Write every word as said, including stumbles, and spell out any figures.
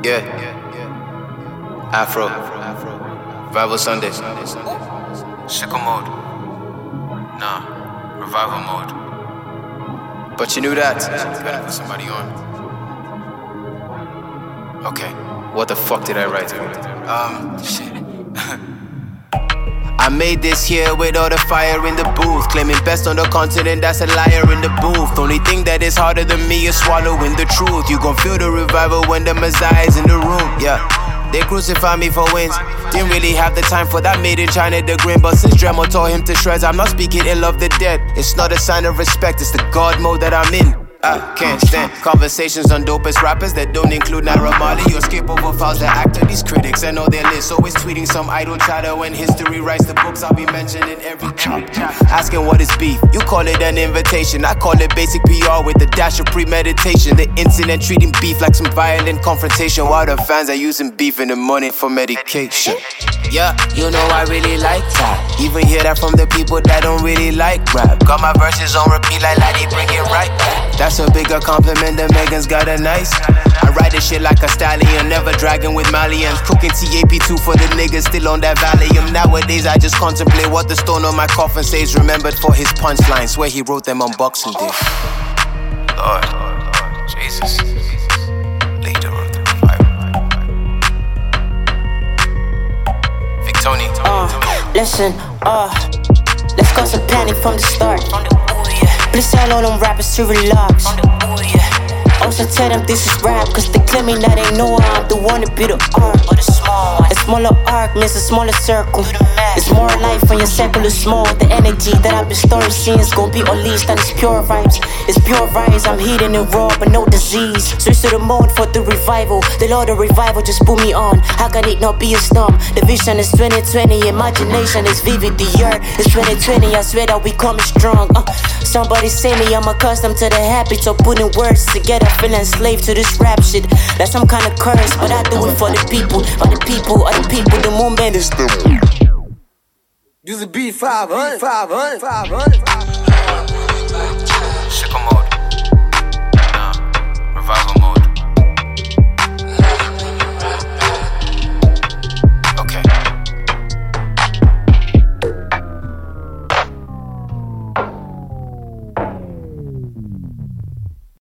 Yeah. Afro. Revival Sundays. Sickle mode. Nah. Revival mode. But you knew that. Gotta put somebody on. Okay. What the fuck did I write? Um, shit. I made this here with all the fire in the booth. Claiming best on the continent, that's a liar in the booth. Only thing that is harder than me is swallowing the truth. You gon' feel the revival when the Messiah is in the room, yeah. They crucified me for wins. Didn't really have the time for that made in China the grin. But since Dremel tore him to shreds, I'm not speaking ill of the dead. It's not a sign of respect, it's the God mode that I'm in. I can't stand conversations on dopest rappers that don't include Naira Marley. You skip over files that actor, these critics and all their lists. Always tweeting some idle chatter. When history writes the books, I'll be mentioned in every chapter. Asking what is beef, you call it an invitation. I call it basic P R with a dash of premeditation. The incident treating beef like some violent confrontation, while the fans are using beef in the morning for medication. Yeah, you know I really like that. Even hear that from the people that don't really like rap. Got my verses on repeat like Laddie, bring it right back. That's a bigger compliment than Megan's got a nice. I ride this shit like a stallion, never dragging with Malians. Cooking T A P two for the niggas still on that Valium. Nowadays I just contemplate what the stone on my coffin says. Remembered for his punchlines, swear he wrote them on Boxing Day. Lord, Lord, Jesus, leader of the revival. Victoni. Uh, listen, uh, let's cause some panic from the start. Please tell all them rappers to relax. Also tell them this is rap, cause they claiming that they know I'm the one to be the arc. A smaller arc means a smaller circle. It's more life when your circle is small. The energy that I've been storing since gon' be unleashed, and it's pure vibes. It's pure vibes, I'm heating it raw but no disease. Switch to the mode for the revival. The Lord of revival just put me on. How can it not be a storm? The vision is twenty twenty, imagination is vivid. The year is twenty twenty, I swear that we coming strong. uh, Somebody say me, I'm accustomed to the habits of putting words together. Feeling slave to this rap shit. That's some kind of curse, but I do it for the people. For the people, of the people, the movement is the. Do the beat five hundred, five hundred, five hundred.